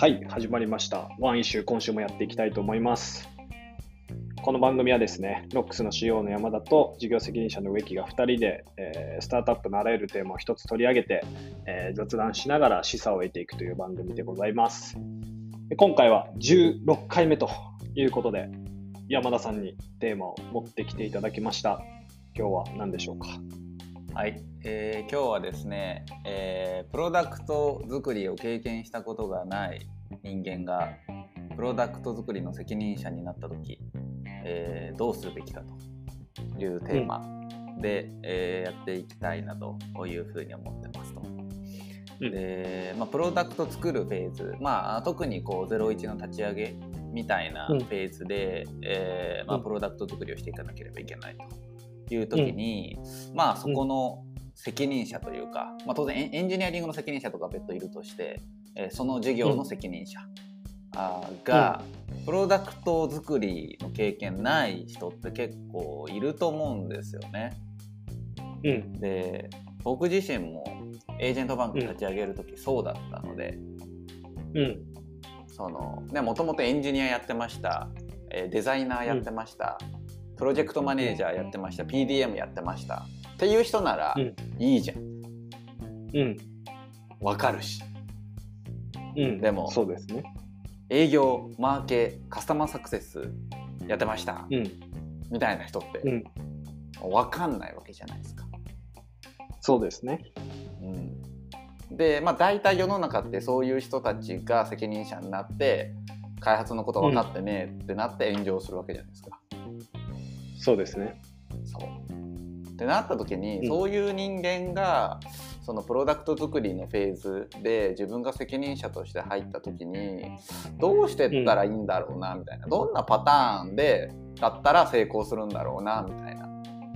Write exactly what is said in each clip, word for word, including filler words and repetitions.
はい、始まりました。ワンイシュー、今週もやっていきたいと思います。この番組はですね、ノックス の シーイーオー の山田と事業責任者の植木がふたりで、えースタートアップのあらゆるテーマを一つ取り上げて、えー雑談しながら示唆を得ていくという番組でございます。で今回はじゅうろっかいめということで、山田さんにテーマを持ってきていただきました。今日は何でしょうか？ はい、えー今日はですね、えープロダクト作りを経験したことがない人間がプロダクト作りの責任者になった時、えーどうするべきかというテーマで、えーやっていきたいなというふうに思ってますと。で、まあ、プロダクト作るフェーズ、まあ、特にこうゼロイチの立ち上げみたいなフェーズで、えーまあ、プロダクト作りをしていかなければいけないという時に、うん、まあそこの責任者というか、まあ、当然エンジニアリングの責任者とか別途いるとして、えー、その事業の責任者、うん、が、うん、プロダクト作りの経験ない人って結構いると思うんですよね。うん、で僕自身もエージェントバンク立ち上げる時そうだったので、うん、そのね、もともとエンジニアやってました、えー、デザイナーやってました、うん、プロジェクトマネージャーやってました、 ピーディーエム やってましたっていう人ならいいじゃん、うん、わかるし、うん、でもそうですね、 営業、マーケ、カスタマーサクセスやってました、うん、みたいな人って、うん、わかんないわけじゃないですか。 そうですね、 うん、で、まあ、大体世の中ってそういう人たちが責任者になって開発のこと分かってねってなって炎上するわけじゃないですか、うん、 そうですね。 そうってなった時に、うん、そういう人間がそのプロダクト作りのフェーズで自分が責任者として入った時にどうしてったらいいんだろうなみたいな、どんなパターンでだったら成功するんだろうなみたいな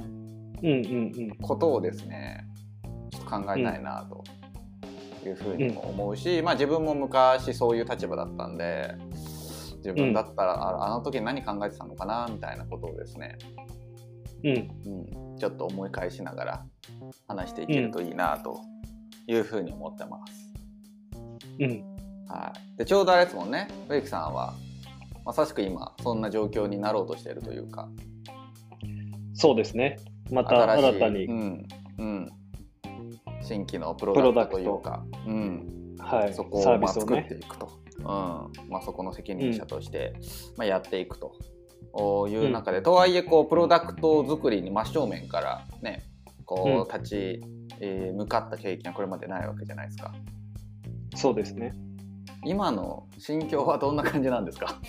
ことをですねちょっと考えたいなというふうにも思うし、うん、まあ自分も昔そういう立場だったんで自分だったら、うん、あ, あの時何考えてたのかなみたいなことをですね、うんうん、ちょっと思い返しながら話していけるといいなというふうに思ってます、うんはい、でちょうどあれですもんね、植木さんはまさしく今そんな状況になろうとしているというか。 そうですね、また新たに、 うんうん、新規のプロダクトというか、うんはい、そこをまあ作っていくと、うんまあ、そこの責任者として、うんまあ、やっていくという中で、うん、とはいえこうプロダクト作りに真正面からねこう立ち、えー、向かった経験はこれまでないわけじゃないですか。 そうですね。 今の心境はどんな感じなんですか？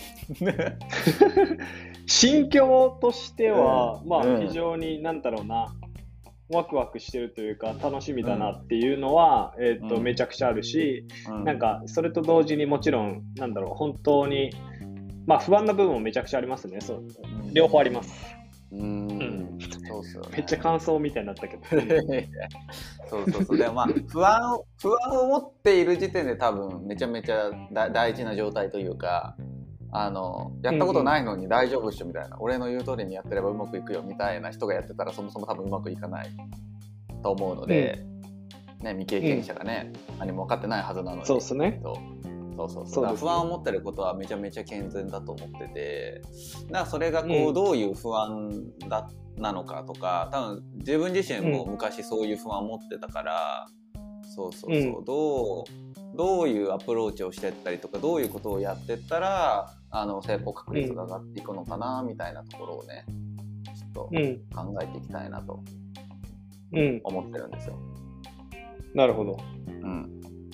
心境としては、うん、まあ非常に何だろうな、ワクワクしてるというか楽しみだなっていうのは、うん、えー、っと、うん、めちゃくちゃあるし、うん、なんかそれと同時にもちろんなんだろう本当にまあ不安な部分もめちゃくちゃありますね。そう、両方あります。 うーん、うん、そうっすよね。 めっちゃ感想みたいになったけど。 そうそうそう。でもまあ不安を不安を持っている時点で多分めちゃめちゃだ大事な状態というか。あのやったことないのに大丈夫っしょみたいな、うんうん、俺の言う通りにやってればうまくいくよみたいな人がやってたらそもそも多分うまくいかないと思うので、うんね、未経験者がね、うん、何も分かってないはずなのにそうですね。 そうそうそう、だから不安を持ってることはめちゃめちゃ健全だと思ってて、だからそれがこう、うん、どういう不安だなのかとか多分自分自身も昔そういう不安を持ってたから、うん、そうそうそう、うん、どうどういうアプローチをしていったりとかどういうことをやっていったらあの成功確率が上がっていくのかなみたいなところをねちょっと考えていきたいなと思ってるんですよ、 うん、なるほど、うん、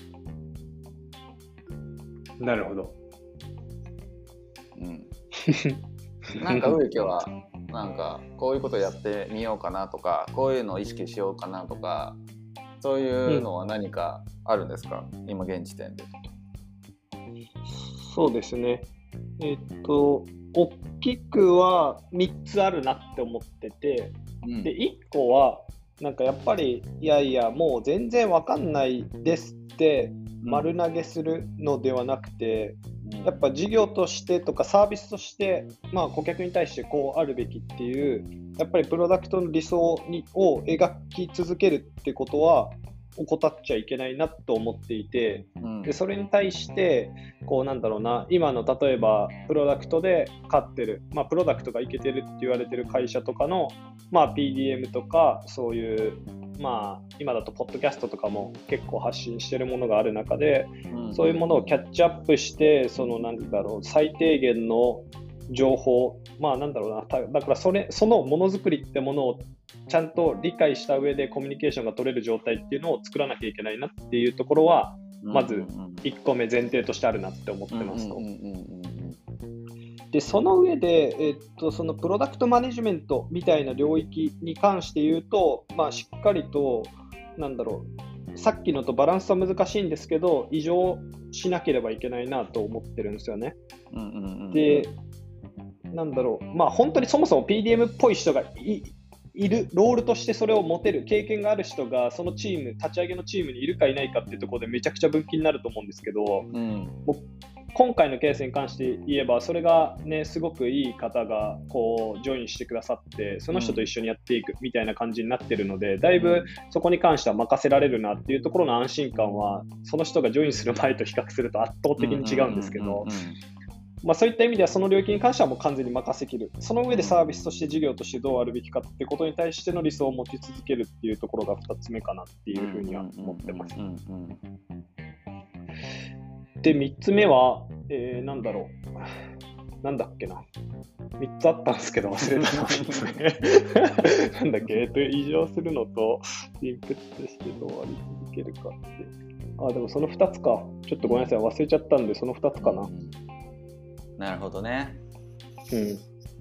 なるほど、 うん、なんか植木はなんかこういうことやってみようかなとかこういうのを意識しようかなとかそういうのは何かあるんですか、うん、今現時点で。 そうですね、えっと大きくはみっつあるなって思ってて、うん、でいっこはなんかやっぱりいやいやもう全然わかんないですって丸投げするのではなくて、うん、やっぱ事業としてとかサービスとして、まあ、顧客に対してこうあるべきっていうやっぱりプロダクトの理想にを描き続けるってことは怠っちゃいけないなと思っていて、 うん、 でそれに対してこうなんだろうな、今の例えばプロダクトで勝ってる、まあ、プロダクトがいけてるって言われてる会社とかの、まあ、ピーディーエム とかそういう、まあ、今だとポッドキャストとかも結構発信してるものがある中で、うん、そういうものをキャッチアップして、そのなんだろう、最低限の情報、まあなんだろうな、だからそれそのものづくりってものをちゃんと理解した上でコミュニケーションが取れる状態っていうのを作らなきゃいけないなっていうところは、まずいっこめ前提としてあるなって思ってますと。でその上で、えっと、そのプロダクトマネジメントみたいな領域に関して言うと、まあ、しっかりとなんだろう、さっきのとバランスは難しいんですけど、異常しなければいけないなと思ってるんですよね。うんうんうん、でなんだろう、まあ本当にそもそも ピーディーエム っぽい人が い, いるロールとしてそれを持てる経験がある人がそのチーム、立ち上げのチームにいるかいないかっていうところでめちゃくちゃ分岐になると思うんですけど、うん、もう今回のケースに関して言えばそれがね、すごくいい方がこうジョインしてくださってその人と一緒にやっていくみたいな感じになってるので、だいぶそこに関しては任せられるなっていうところの安心感はその人がジョインする前と比較すると圧倒的に違うんですけど、まあ、そういった意味ではその領域に関してはもう完全に任せきる、その上でサービスとして事業としてどうあるべきかってことに対しての理想を持ち続けるっていうところがふたつめかなっていうふうには思ってます。でみっつめは、えー、なんだろうなんだっけなみっつあったんですけど忘れたのみっつめなんだっけ、えっと異常するのとインプットしてどうあり続けるかって、あでもそのふたつか、ちょっとごめんなさい忘れちゃったんでそのふたつかな。 なるほどね。 うん。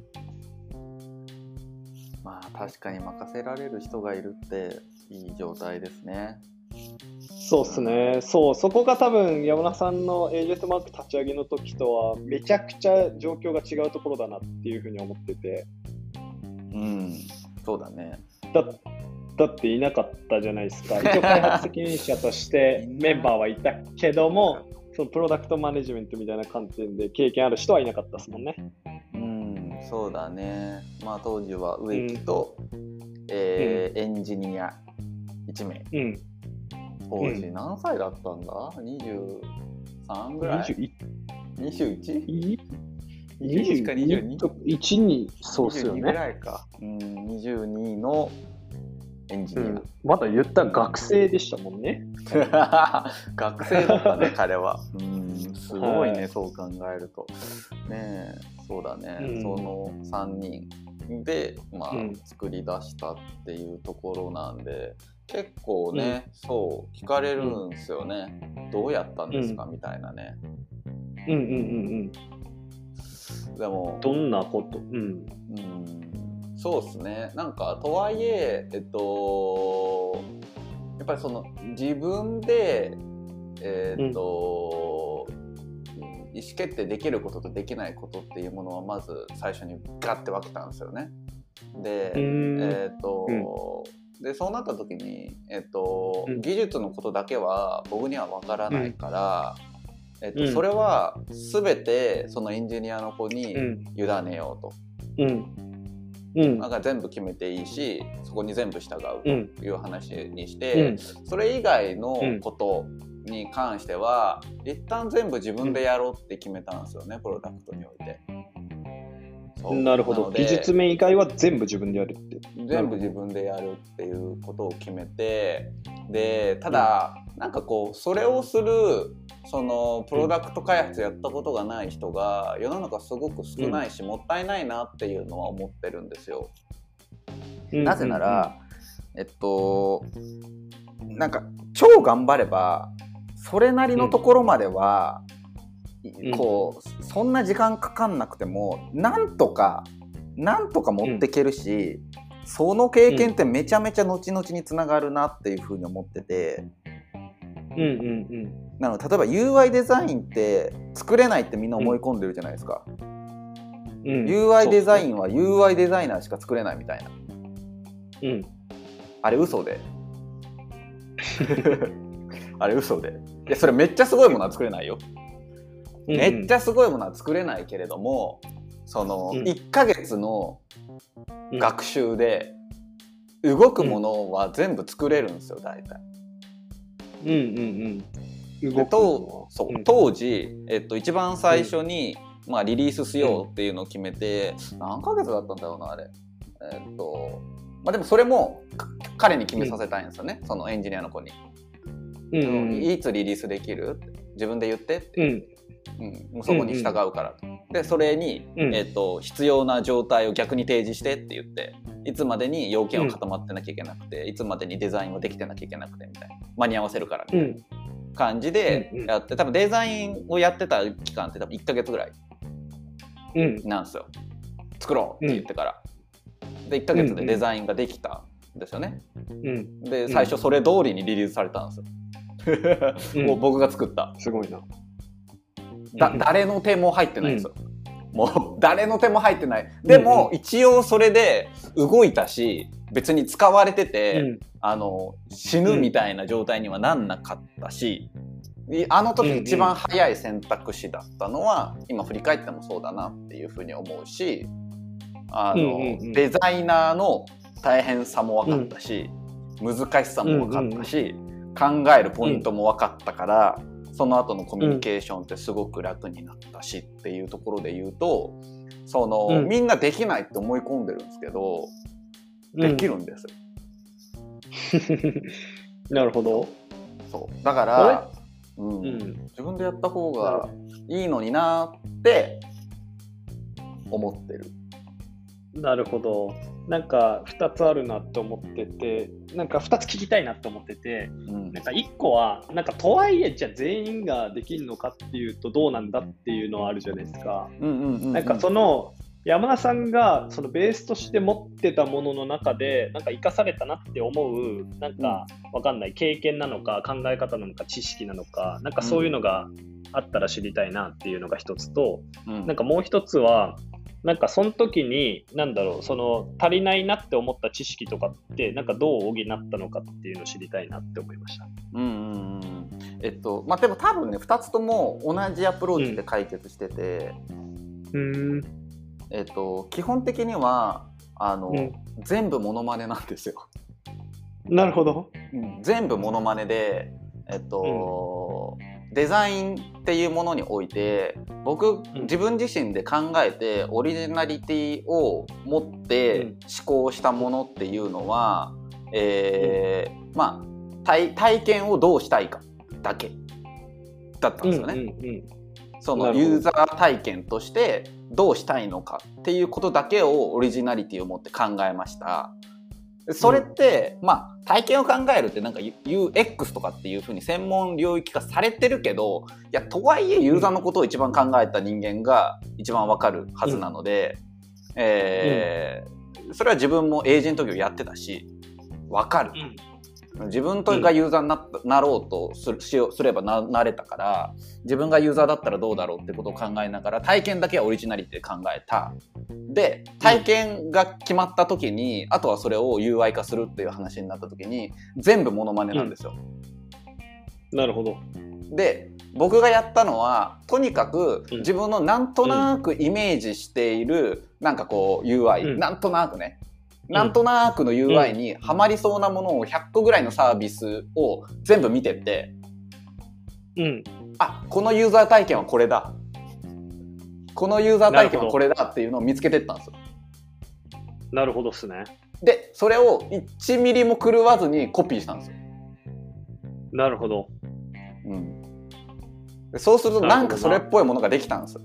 まあ確かに任せられる人がいるっていい状態ですね。 そうですね。そう、そこが多分山田さんのエージェントマーク立ち上げの時とはめちゃくちゃ状況が違うところだなっていうふうに思ってて。 うん、そうだね。 だだっていなかったじゃないですか。一応開発責任者としてメンバーはいたけども。そのプロダクトマネジメントみたいな観点で経験ある人はいなかったですもんね。 うん、そうだね。まあ当時は植木と、うん、えーうん、エンジニアいち名。うん、当時何歳だったんだ ?にじゅうさん ぐらい ?にじゅういち? にじゅういちかにじゅうに? いちにそうっすよね。 にじゅうにぐらいか。うん、にじゅうにのエンジニア、うん、 まだ言ったら学生でしたもんね。 学生だったね彼は。うんすごいね、はい、そう考えるとね。そうだね、うん、そのさんにんで、まあうん、作り出したっていうところなんで結構ね、うん、そう聞かれるんですよね、うん、どうやったんですか、うん、みたいなね。 うんうんうんうんでもどんなこと、うんうんそうですね。なんかとはいえ、えっと、やっぱりその自分で、えー、っと、うん、意思決定できることとできないことっていうものはまず最初にガッて分けたんですよね。で、えー、っと、うん、でそうなった時に、えー、っと、うん、技術のことだけは僕には分からないから、うん、えー、っと、うん、それは全てそのエンジニアの子に委ねようと。うんうん、なんか全部決めていいしそこに全部従うという話にして、うん、それ以外のことに関しては、うん、一旦全部自分でやろうって決めたんですよね、プロダクトにおいて。 なるほど。技術面以外は全部自分でやるって全部自分でやるっていうことを決めて、でただ、うん、なんかこうそれをするそのプロダクト開発やったことがない人が世の中すごく少ないし、うん、もったいないなっていうのは思ってるんですよ、うん、なぜなら、うん、えっとなんか超頑張ればそれなりのところまでは、うん、こうそんな時間かかんなくてもなんとかなんとか持ってけるし、うん、その経験ってめちゃめちゃ後々につながるなっていうふうに思ってて、 うんうんうん、 なので例えば ユーアイ デザインって作れないってみんな思い込んでるじゃないですか、うん、ユーアイ デザインは ユーアイ デザイナーしか作れないみたいな、うん、あれ嘘であれ嘘でいやそれめっちゃすごいものは作れないよ、うんうん、めっちゃすごいものは作れないけれどもそのいっかげつの学習で動くものは全部作れるんですよ大体。 うんうんうん。 でとそう、うん、当時、えっと、一番最初に、うんまあ、リリースしようっていうのを決めて、うん、何ヶ月だったんだろうなあれ。えっとまあ、でもそれも彼に決めさせたいんですよね、うん、そのエンジニアの子に。うんうん、いつリリースできる？自分で言ってって、うんうん、もうそこに従うから、うんうん、でそれに、うんえーと、必要な状態を逆に提示してって言って、いつまでに要件を固まってなきゃいけなくて、うん、いつまでにデザインをできてなきゃいけなくてみたいな、間に合わせるからみたいな感じでやって、多分デザインをやってた期間って多分いっかげつぐらいなんですよ、作ろうって言ってから。でいっかげつでデザインができたんですよね、うん、で最初それ通りにリリースされたんですよもう僕が作った、 すごいな。 だ、うん、誰の手も入ってないんですよ、うん、もう誰の手も入ってない。でも、うん、一応それで動いたし、別に使われてて、うん、あの死ぬみたいな状態にはなんなかったし、あの時一番早い選択肢だったのは、今振り返ってもそうだなっていうふうに思うし、あの、うんうんうん、デザイナーの大変さも分かったし、うん、難しさも分かったし、うんうん、考えるポイントも分かったから、うん、その後のコミュニケーションってすごく楽になったしっていうところで言うと、その、うん、みんなできないって思い込んでるんですけど、できるんですよ、 うん、なるほど。 そうだから、うんうん、自分でやった方がいいのになって思ってる。 なるほど。なんかふたつあるなって思ってて、なんかふたつ聞きたいなって思ってて、うん、なんかいっこはなんかとはいえじゃあ全員ができるのかっていうとどうなんだっていうのはあるじゃないですか。なんかその山田さんがそのベースとして持ってたものの中でなんか生かされたなって思う、なんかわかんない経験なのか考え方なのか知識なのか、なんかそういうのがあったら知りたいなっていうのが一つと、うん、なんかもう一つはなんかその時になんだろう、その足りないなって思った知識とかってなんかどう補ったのかっていうのを知りたいなって思いました。 うんうんうん。えっとまあでも多分ねふたつとも同じアプローチで解決してて、うん、えっと基本的にはあの、うん、全部モノマネなんですよ。 なるほど。 うん、全部モノマネで、えっと、うん、デザインっていうものにおいて僕自分自身で考えてオリジナリティを持って思考したものっていうのは、うんえー、まあ 体, 体験をどうしたいかだけだったんですよね、うんうんうん、そのユーザー体験としてどうしたいのかっていうことだけをオリジナリティを持って考えました。それって、うん、まあ体験を考えるってなんか ユーエックス とかっていう風に専門領域化されてるけど、いやとはいえユーザーのことを一番考えた人間が一番わかるはずなので、うんえーうん、それは自分もエージェント業やってたしわかる、うん、自分がユーザーに な, なろうとす る, しよすれば な, なれたから、自分がユーザーだったらどうだろうってことを考えながら体験だけはオリジナリティで考えた。で体験が決まった時に、うん、あとはそれを ユーアイ 化するっていう話になった時に全部モノマネなんですよ、 うん、なるほど。 で僕がやったのはとにかく自分のなんとなくイメージしているなんかこう ユーアイ、うん、なんとなくね、うん、なんとなくの ユーアイ にはまりそうなものをひゃっこぐらいのサービスを全部見てって、うん、あこのユーザー体験はこれだ、このユーザー体験はこれだっていうのを見つけてったんですよ。 なるほどっすね。 でそれをいちミリも狂わずにコピーしたんですよ。 なるほど、 うん、でそうするとなんかそれっぽいものができたんですよ。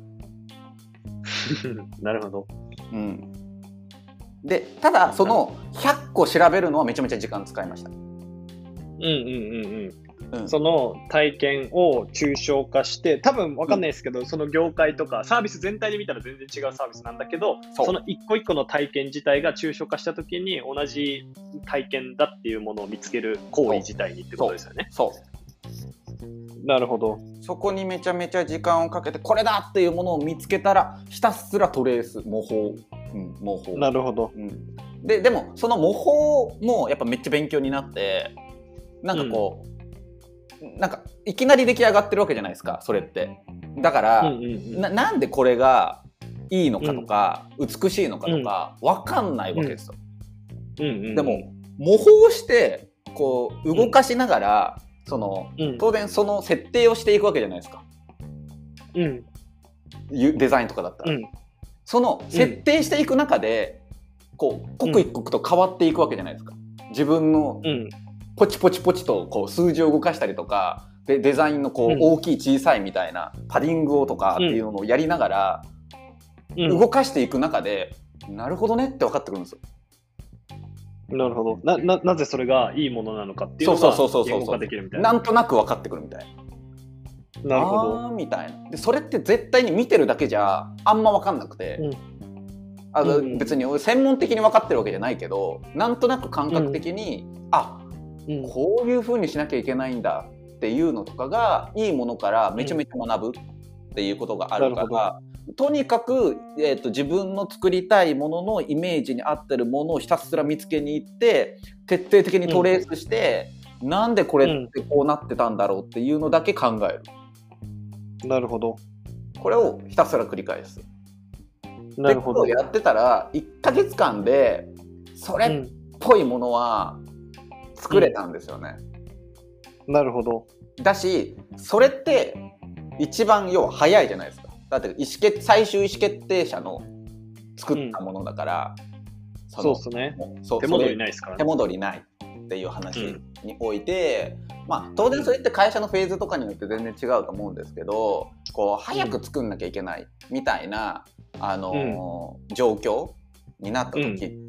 なるほど、 うん、でただそのひゃっこ調べるのはめちゃめちゃ時間使いました。うんうんうんうんうん、その体験を抽象化して多分分かんないですけど、うん、その業界とかサービス全体で見たら全然違うサービスなんだけど、 そ, その一個一個の体験自体が抽象化した時に同じ体験だっていうものを見つける行為自体にってことですよね。 そうそうなるほど。 そこにめちゃめちゃ時間をかけてこれだっていうものを見つけたらひたすらトレース模倣、うん、模倣。 なるほど、 うん、で, でもその模倣もやっぱめっちゃ勉強になって、なんかこう、うんなんかいきなり出来上がってるわけじゃないですかそれって。だから、うんうんうん、な, なんでこれがいいのかとか、うん、美しいのかとか、うん、分かんないわけですよ、うんうんうん、でも模倣してこう動かしながらその、 うん、 当然その設定をしていくわけじゃないですか、 うん、 デザインとかだったら、うん、その設定していく中で、こう刻一刻と変わっていくわけじゃないですか。自分のポチポチポチとこう数字を動かしたりとか、でデザインのこう大きい小さいみたいなパディングをとかっていうのをやりながら動かしていく中で、なるほどねって分かってくるんですよ。 なるほど。な、な、なぜそれがいいものなのかっていうのが言語化できるみたいな。 なんとなく分かってくるみたいな。なるほど。 あーみたいな。でそれって絶対に見てるだけじゃあんま分かんなくて、うん、あの、うん、別に専門的に分かってるわけじゃないけど、なんとなく感覚的に、うん、あ、うん、こういう風にしなきゃいけないんだっていうのとかがいいものからめちゃめちゃ学ぶっていうことがあるから、うん、とにかく、えーと、自分の作りたいもののイメージに合ってるものをひたすら見つけに行って徹底的にトレースして、うん、なんでこれってこうなってたんだろうっていうのだけ考える。 なるほど。 これをひたすら繰り返す。 なるほど。 でやってたらいっかげつかんでそれっぽいものは作れたんですよね。 うん、なるほど。 だしそれって一番要は早いじゃないですか。だって意思決最終意思決定者の作ったものだから、うん、 そのそうですね。そう手戻りないですからね。 手戻りないっていう話において、うん、まあ当然それって会社のフェーズとかによって全然違うと思うんですけど、こう早く作んなきゃいけないみたいな、あのーうん、状況になった時って、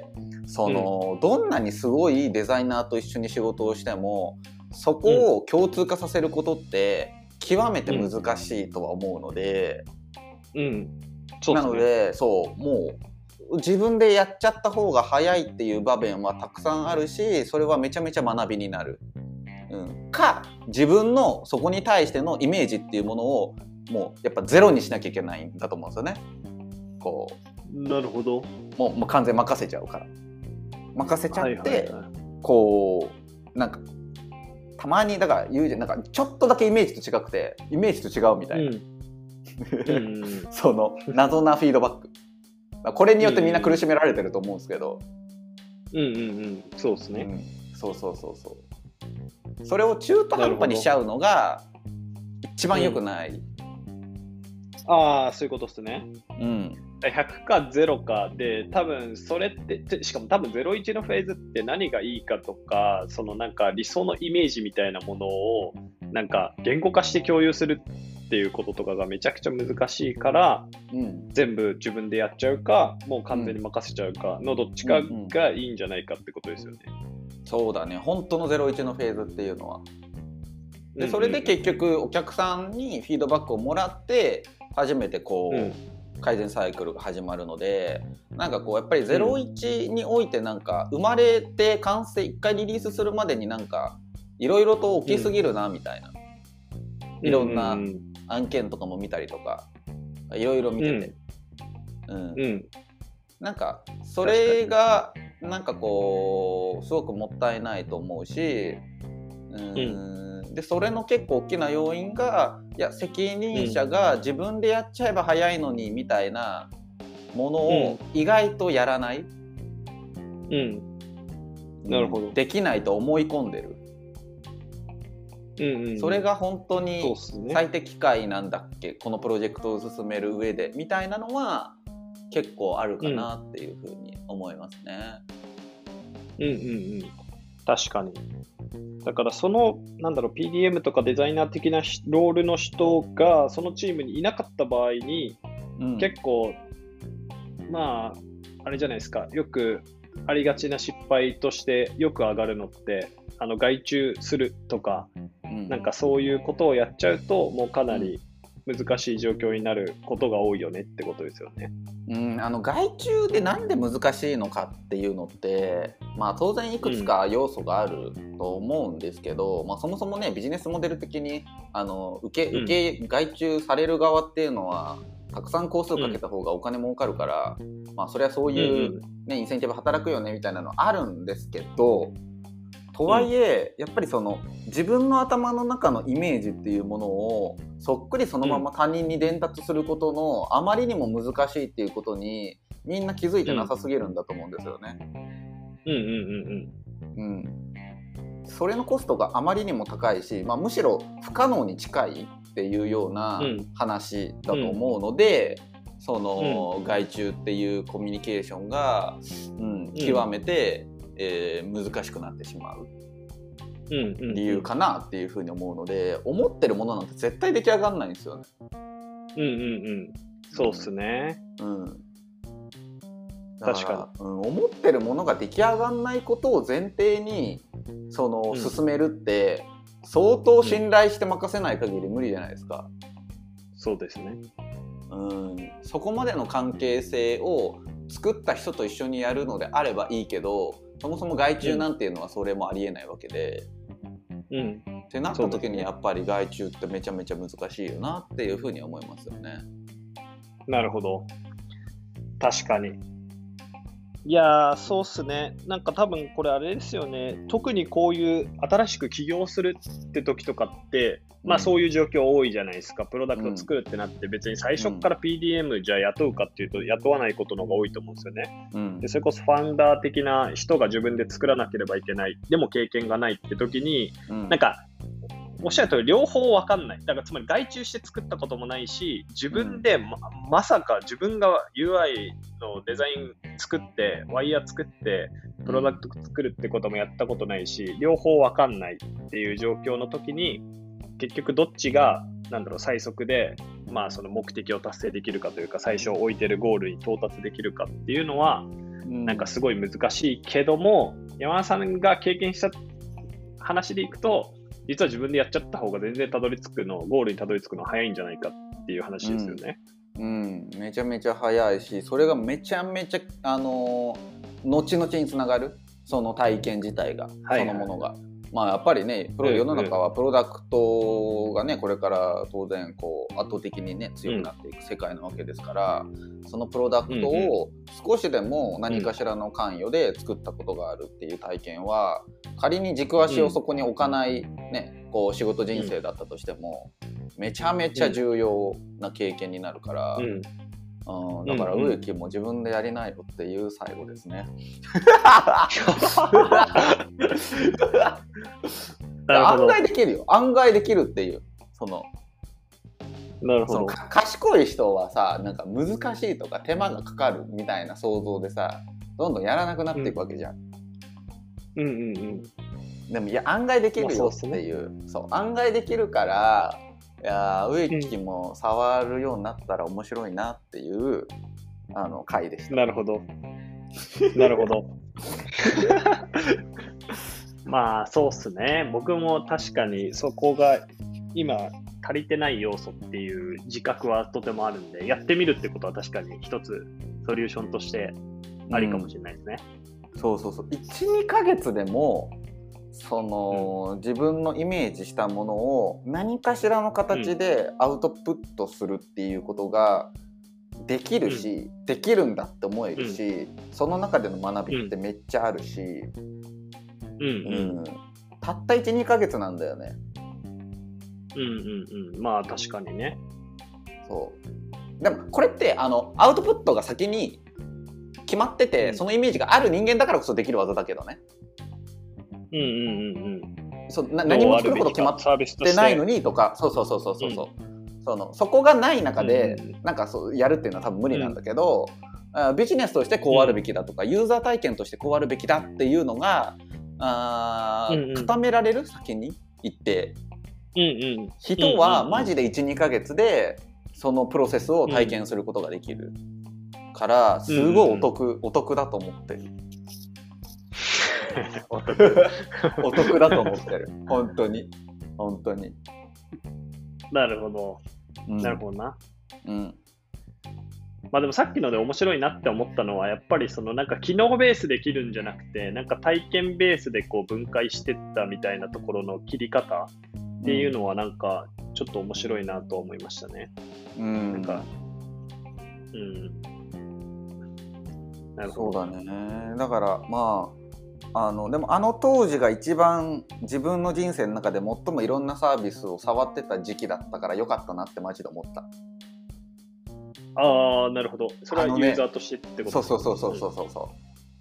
うん、その、うん、どんなにすごいデザイナーと一緒に仕事をしてもそこを共通化させることって極めて難しいとは思うので、 うん、そうですね。 なのでそうもう自分でやっちゃった方が早いっていう場面はたくさんあるし、それはめちゃめちゃ学びになる、うん、か自分のそこに対してのイメージっていうものをもうやっぱゼロにしなきゃいけないんだと思うんですよね。こうなるほど。 もう、もう完全に任せちゃうから任せちゃって、はいはいはい、こうなんかたまにだから言うじゃん、なんかちょっとだけイメージと違くてイメージと違うみたいな、うんうん、その謎なフィードバックこれによってみんな苦しめられてると思うんですけど、 うんうんうん、そうですね、うん、 そうそうそうそうそれを中途半端にしちゃうのが一番良くない、うん、 ああそういうことですね、 うん、 ひゃくかゼロかで多分それってしかも多分ゼロイチのフェーズって何がいいかとかそのなんか理想のイメージみたいなものをなんか言語化して共有するっていうこととかがめちゃくちゃ難しいから、うん、全部自分でやっちゃうかもう完全に任せちゃうかのどっちかがいいんじゃないかってことですよね、 うんうん、そうだね本当のゼロイチのフェーズっていうのはでそれで結局お客さんにフィードバックをもらって初めてこう、うん改善サイクルが始まるのでなんかこうやっぱりゼロイチにおいてなんか生まれて完成いっかいリリースするまでになんかいろいろと起きすぎるなみたいな、うん、いろんな案件とかも見たりとかいろいろ見てて、うんうんうん、なんかそれがなんかこうすごくもったいないと思うしうん、うんでそれの結構大きな要因がいや責任者が自分でやっちゃえば早いのにみたいなものを意外とやらない、 うんうん、なるほどできないと思い込んでる、うんうん、それが本当に最適解なんだっけ、このプロジェクトを進める上でみたいなのは結構あるかなっていうふうに思いますね、 うんうんうん、確かにだからそのなんだろう ピーディーエム とかデザイナー的なロールの人がそのチームにいなかった場合に、うん、結構まああれじゃないですかよくありがちな失敗としてよく上がるのってあの外注するとか、うん、なんかそういうことをやっちゃうともうかなり難しい状況になることが多いよねってことですよね。 うん、あの外注でなんで難しいのかっていうのって、まあ、当然いくつか要素があると思うんですけど、うんまあ、そもそもねビジネスモデル的にあの受け、受け外注される側っていうのはたくさん工数かけた方がお金儲かるから、うんまあ、それはそういう、ね、インセンティブ働くよねみたいなのあるんですけどとはいえ、うん、やっぱりその自分の頭の中のイメージっていうものをそっくりそのまま他人に伝達することの、うん、あまりにも難しいっていうことにみんな気づいてなさすぎるんだと思うんですよね。 うんうんうんうん。うん。 それのコストがあまりにも高いし、まあ、むしろ不可能に近いっていうような話だと思うので、うん、その、うん、外注っていうコミュニケーションが、うん、極めて、うんえー、難しくなってしまう理由かなっていうふうに思うので、思ってるものなんて絶対出来上がんないんですよね。 うんうんうん、そうっすね。うん。確かに、 うん、思ってるものが出来上がんないことを前提にその、うん、進めるって相当信頼して任せない限り無理じゃないですか。 うん、そうですね。 うん、そこまでの関係性を作った人と一緒にやるのであればいいけど、そもそも外注なんていうのはそれもありえないわけで、うん、ってなった時にやっぱり外注ってめちゃめちゃ難しいよなっていうふうに思いますよね。 なるほど、確かに。いやー、そうっすね。なんか多分これあれですよね。特にこういう新しく起業するって時とかって、うん、まあそういう状況多いじゃないですか。プロダクト作るってなって別に最初から ピーディーエム じゃ雇うかっていうと雇わないことの方が多いと思うんですよね。うん、でそれこそファウンダー的な人が自分で作らなければいけない。でも経験がないって時に、うん、なんかおっしゃる通り両方分かんない。だからつまり外注して作ったこともないし、自分で ま, まさか自分が ユーアイ のデザイン作ってワイヤー作ってプロダクト作るってこともやったことないし、両方分かんないっていう状況の時に結局どっちがなんだろう最速で、まあ、その目的を達成できるかというか最初置いてるゴールに到達できるかっていうのはなんかすごい難しいけども、山田さんが経験した話でいくと実は自分でやっちゃった方が全然たどり着くのゴールにたどり着くの早いんじゃないかっていう話ですよね。 うん、うん、めちゃめちゃ早いし、それがめちゃめちゃあのー、後々につながるその体験自体が、はいはい、そのものが、まあやっぱりねプロ世の中はプロダクトがねこれから当然こう圧倒的にね強くなっていく世界なわけですから、うん、そのプロダクトを少しでも何かしらの関与で作ったことがあるっていう体験は、仮に軸足をそこに置かない、ね、こう仕事人生だったとしてもめちゃめちゃ重要な経験になるから、うんうん、だから植木も自分でやりないよっていう最後ですね。案外できるよ、案外できるっていうそのなるほど、その賢い人はさなんか難しいとか手間がかかるみたいな想像でさどんどんやらなくなっていくわけじゃん。 うんうんうんうんでもいや案外できるよっていう、まあ、そう、案外できるからいや植木も触るようになったら面白いなっていう、うん、あの回でした。 なるほどなるほどまあそうっすね。僕も確かにそこが今足りてない要素っていう自覚はとてもあるんで、やってみるってことは確かに一つソリューションとしてありかもしれないですね、 うん、そうそうそう。いち、にかげつでもその、うん、自分のイメージしたものを何かしらの形でアウトプットするっていうことができるし、うん、できるんだって思えるし、うん、その中での学びってめっちゃあるし、うんうん、たった いち、にかげつなんだよね。 うんうんうん、まあ確かにね。 そうでもこれってあのアウトプットが先に決まってて、うん、そのイメージがある人間だからこそできる技だけどね。 うんうんうんうん。 そうな何も作ること決まってないのにとか、そうそうそうそうそうそう、うん、そのそこがない中で、うんうん、なんかそうやるっていうのは多分無理なんだけど、うん、ビジネスとしてこうあるべきだとか、うん、ユーザー体験としてこうあるべきだっていうのがあ、うんうん、固められる先に行って、うんうん、人はマジで いち、にかげつでそのプロセスを体験することができるからすごいお得、うんうん、お得だと思ってるお得お得だと思ってる本当に本当に。 なるほど、うん、なるほどな。 うん。 まあでもさっきので面白いなって思ったのはやっぱりそのなんか機能ベースで切るんじゃなくてなんか体験ベースでこう分解してったみたいなところの切り方っていうのはなんかちょっと面白いなと思いましたね。うん。なんかうん。 なるほど。そうだね。だからまああのでもあの当時が一番自分の人生の中で最もいろんなサービスを触ってた時期だったから良かったなってマジで思った。 ああ、なるほど。それはユーザーとしてってことですか？ そうそうそうそうそうそう。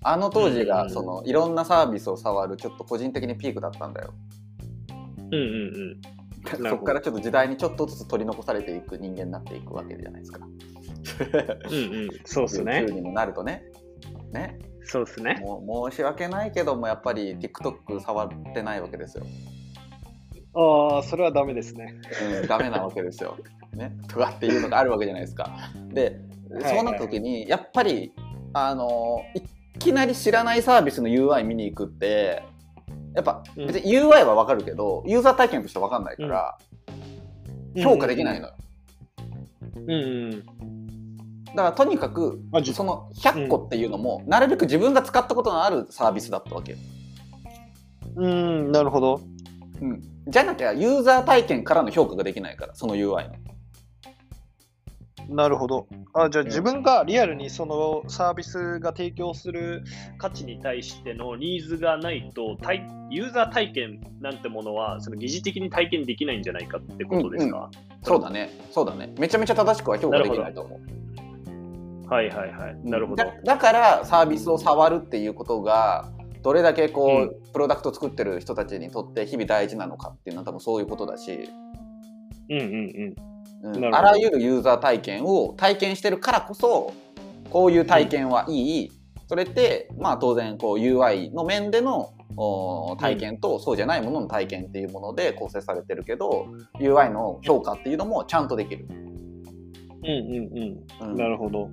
あの当時うんがそのいろんなサービスを触るちょっと個人的にピークだったんだよ。 うんうんうんそこからちょっと時代にちょっとずつ取り残されていく人間になっていくわけじゃないですか。 うんうんそうですねじゅうきゅうにもなるとね。ね。 そうですね。 もう申し訳ないけどもやっぱり TikTok 触ってないわけですよ。 ああ、それはダメですね。 うん、ダメなわけですよ。ね。とかっていうのがあるわけじゃないですか。で、そうなった時にやっぱりあのいきなり知らないサービスの ユーアイ 見に行くってやっぱ別に ユーアイ は分かるけど、ユーザー体験として分かんないから、うん、評価できないのよ。 うんうん、 だからとにかくそのひゃっこっていうのも、うん、なるべく自分が使ったことのあるサービスだったわけよ。 うんなるほど、 うん、じゃなきゃユーザー体験からの評価ができないからその ユーアイ の。 なるほど。あ、じゃあ自分がリアルにそのサービスが提供する価値に対してのニーズがないと、ユーザー体験なんてものはその疑似的に体験できないんじゃないかってことですか？ うんうん、そうだね、そうだね。めちゃめちゃ正しくは評価できないと思う。はいはいはい。なるほど。 だ, だからサービスを触るっていうことがどれだけこう、うん、プロダクトを作ってる人たちにとって日々大事なのかっていうのは多分そういうことだし。 うんうんうん。 うん、あらゆるユーザー体験を体験してるからこそこういう体験はいい、うん、それってまあ当然こう ユーアイ の面での体験と、うん、そうじゃないものの体験っていうもので構成されてるけど ユーアイ の評価っていうのもちゃんとできる。 うんうんうん、うん、なるほど。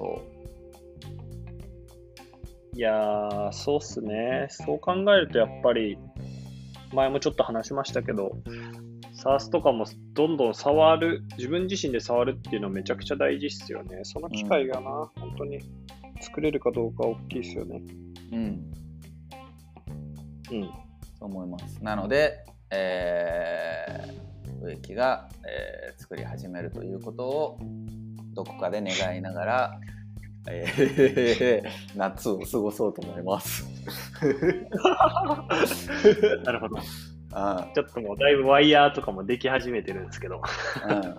そういやーそうっすね。そう考えるとやっぱり前もちょっと話しましたけどSaaS とかもどんどん触る、自分自身で触るっていうのはめちゃくちゃ大事っすよね。その機会がな、うん、本当に作れるかどうか大きいっすよね。 うん。 うん。 そう思います。なので、えー、植木が、えー、作り始めるということをどこかで願いながら、えー、夏を過ごそうと思います。 なるほど。ああちょっともうだいぶワイヤーとかもでき始めてるんですけどうん、うん、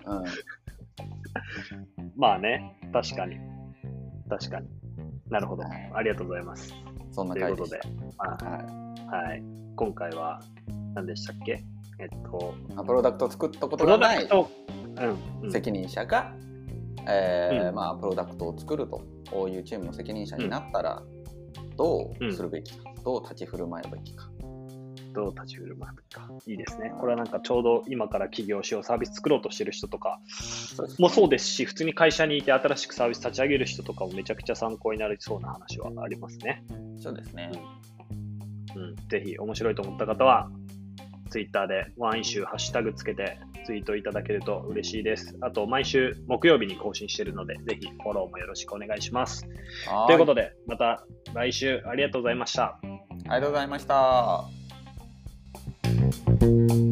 まあね確かに確かになるほど、はい、ありがとうございます。 そんな感じでした。 ということで、はいはい、今回は何でしたっけ。えっとプロダクトを作ったことがないうん、 責任者が、えーうんまあ、プロダクトを作るとこういうチームの責任者になったらどうするべきか、うん、どう立ち振る舞えばいいかどう立ち振る舞うか。いいですね。これはなんかちょうど今から起業しよう、サービス作ろうとしてる人とかもそうですし、普通に会社にいて新しくサービス立ち上げる人とかもめちゃくちゃ参考になりそうな話はありますね。 そうですね。 うんうん、ぜひ面白いと思った方は、ツイッターでワンイシューハッシュタグつけてツイートいただけると嬉しいです。あと、毎週木曜日に更新しているので、ぜひフォローもよろしくお願いします。ということで、また来週ありがとうございました。 ありがとうございました。